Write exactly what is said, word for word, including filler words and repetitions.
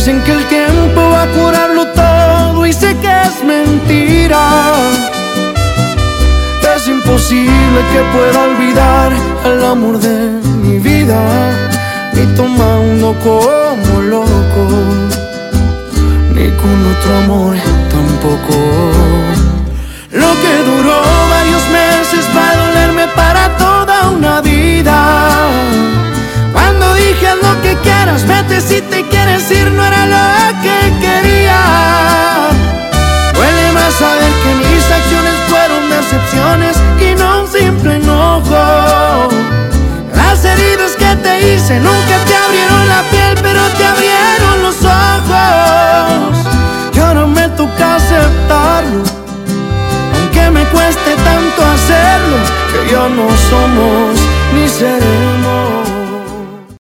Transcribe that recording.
Dicen que el tiempo va a curarlo todo y sé que es mentira. Es imposible que pueda olvidar al amor de mi vida, ni tomando como loco, ni con otro amor tampoco. Lo que duró varios meses va a dolerme para toda una vida. Cuando dije haz lo que quieras, vete si te quieres ir, no era lo que quería. Duele más saber que mis acciones fueron decepciones y no un simple enojo. Las heridas que te hice nunca te abrieron la piel, pero te abrieron los ojos. Y ahora me toca aceptarlo, aunque me cueste tanto hacerlo, que ya no somos ni seremos.